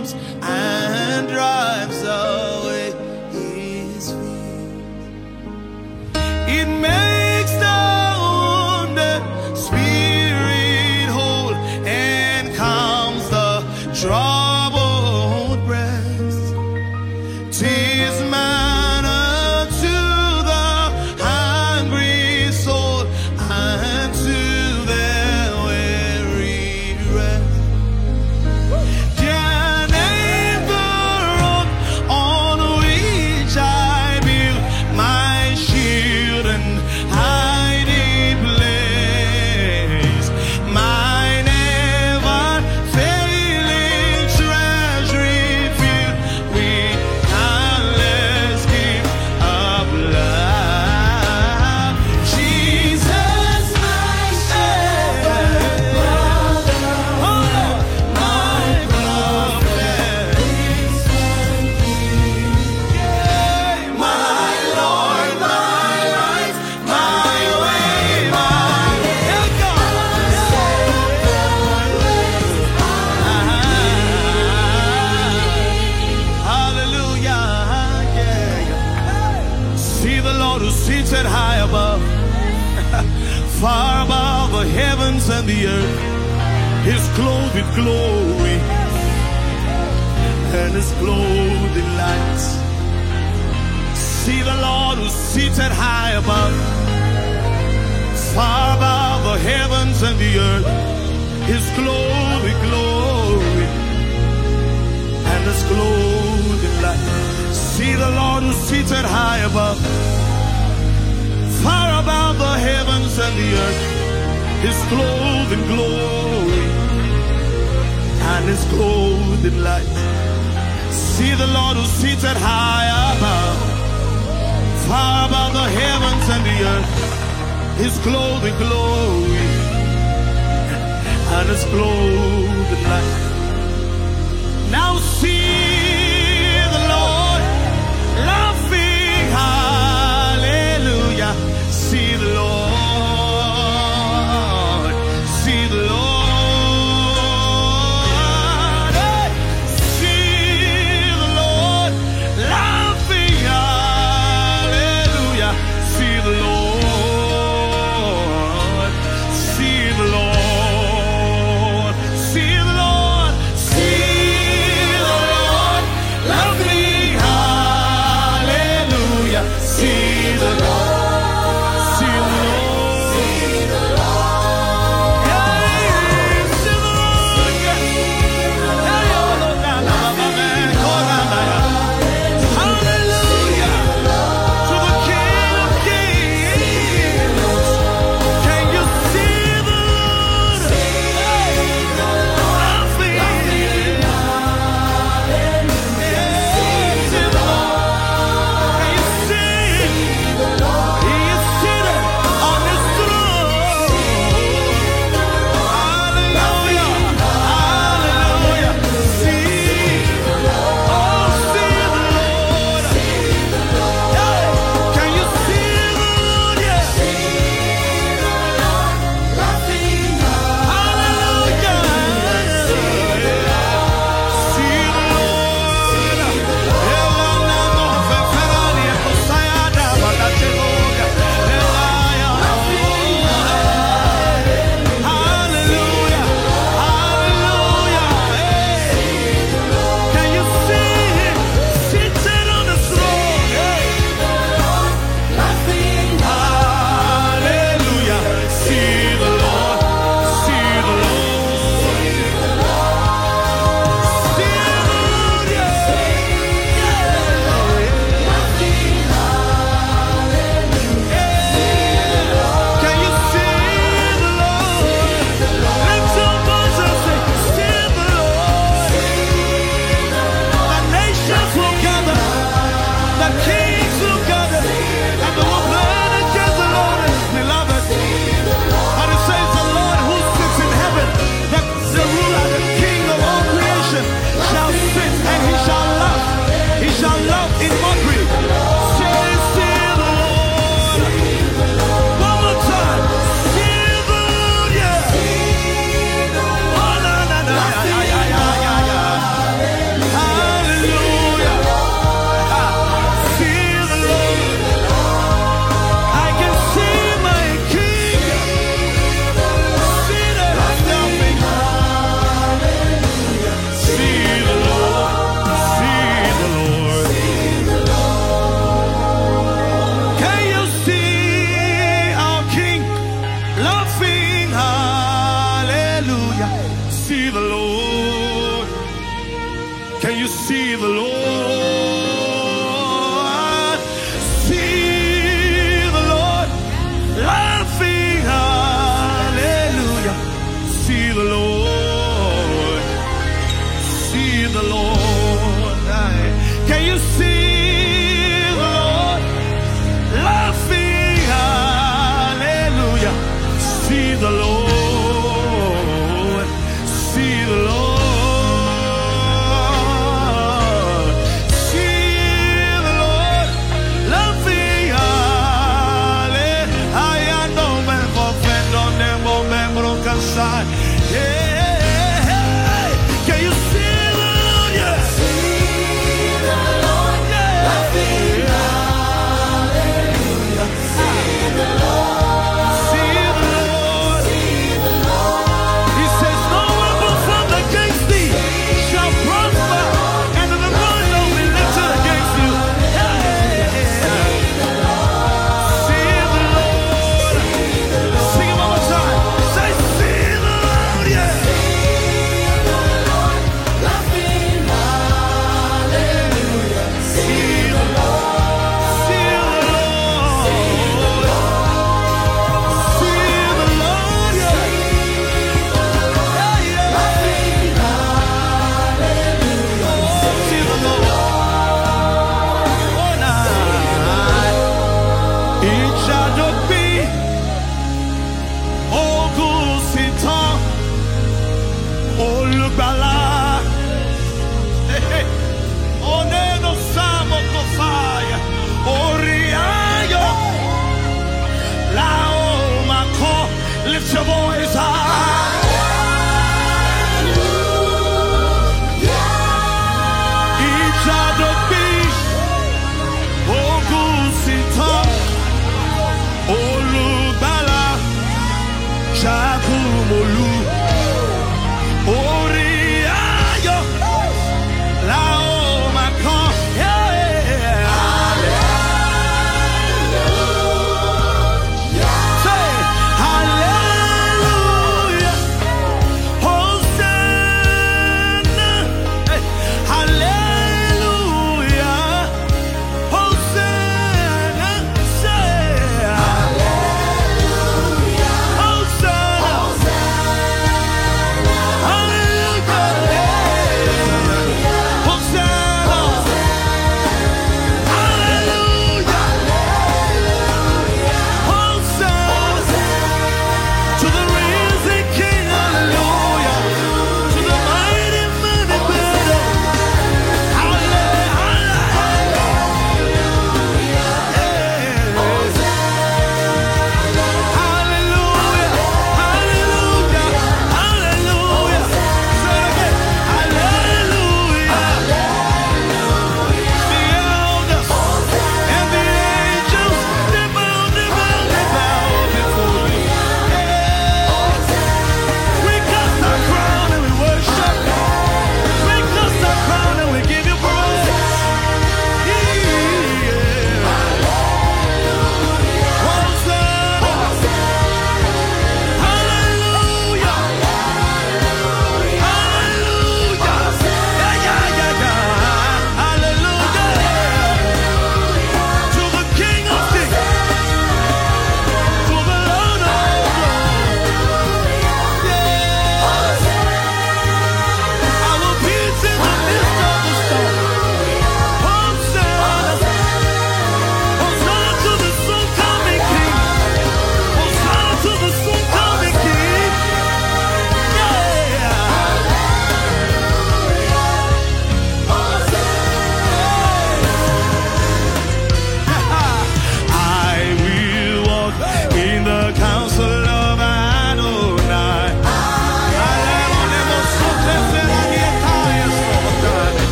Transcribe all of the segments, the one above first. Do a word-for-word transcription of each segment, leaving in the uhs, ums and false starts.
storms and drives away his fear. It makes the wounded spirit whole and calms the troubled breast. 'Tis manna to the hungry soul and to their weary rest. Dear neighbor, on which I build my shield and hiding place, my never failing treasury filled with countless gifts of love. Jesus, my shepherd, brother, my prophet, yeah, my Lord, my life, my way, my hallelujah, yeah. See the Lord who sits at high above, far above the heavens and the earth. He's clothed with glory and is clothed in light. See the Lord who sits at high above, far above the heavens and the earth. He's clothed with glory and is clothed in light. See the Lord who sits at high above, far above the heavens and the earth. Is clothed in glory and is clothed in light. See the Lord who sits at high above, far above the heavens and the earth. Is clothed in glory and is clothed in light. Now see the Lord laughing, hallelujah. See the Lord, see the Lord, hey. See the Lord laughing, hallelujah. See the Lord, see the Lord, see the Lord Can you see the Lord? See the Lord laughing, hallelujah. See the Lord, see the Lord. Can you see the Lord laughing, hallelujah. See the Lord, see the Lord. Side. Yeah, can you see the Lord? Yeah. See the Lord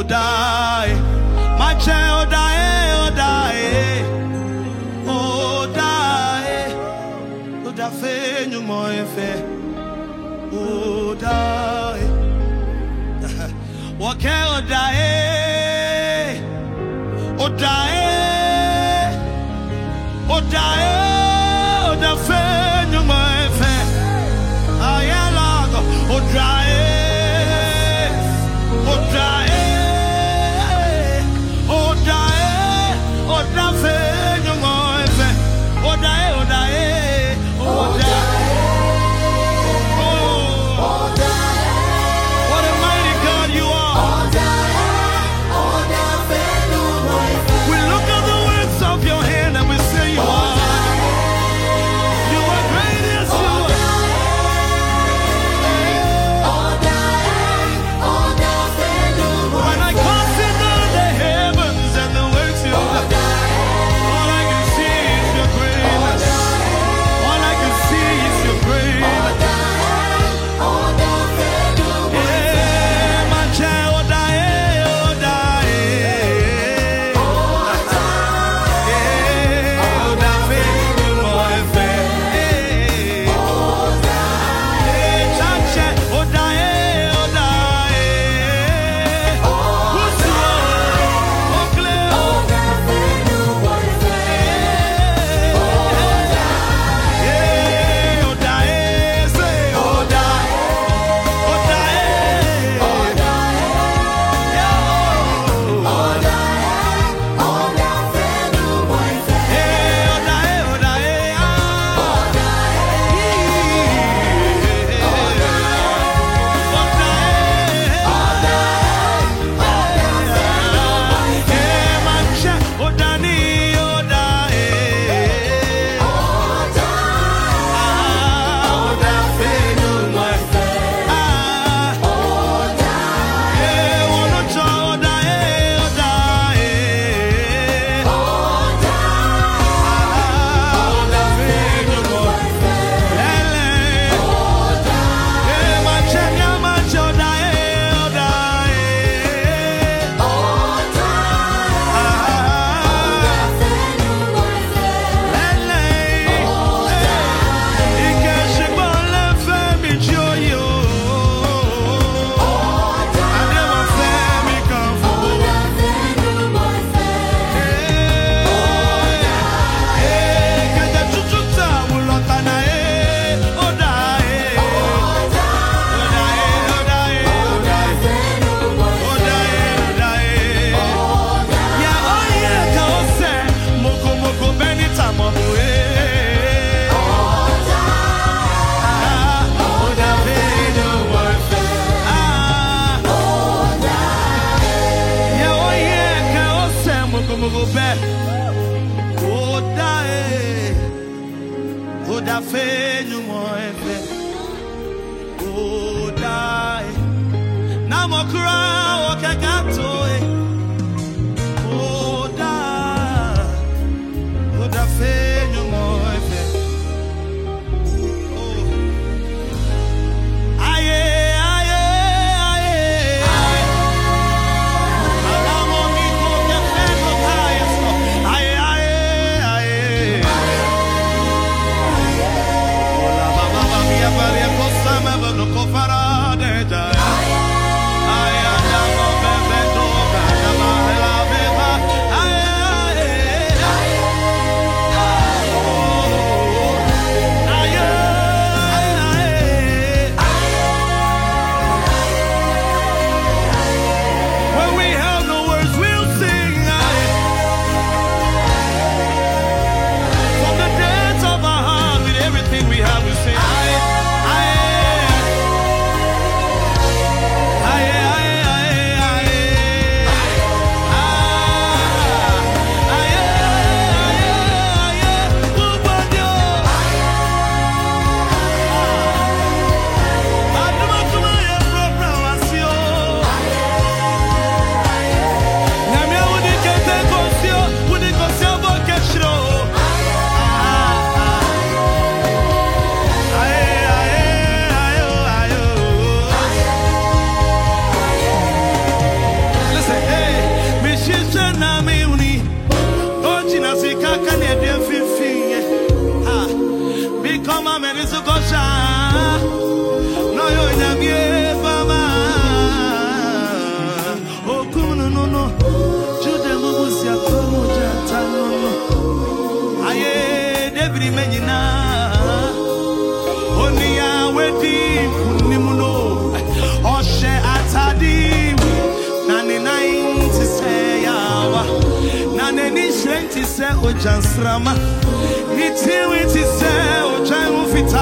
die. My child die, oh die, oh die. Oh da fe nu mo efe, oh die. What can oh die, oh die, oh die, oh da fe nu mo efe. Ayala, oh die, oh die. no no. Jude mubusia komo jata no no. Aye David menina. Onia wedi kunimuno. Oshe atadi. Nane ninety say yawa. Nane ni twenty say ojansrama. Ni twenty say ojanufita.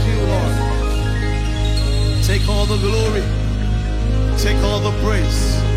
Take all the glory, take all the praise.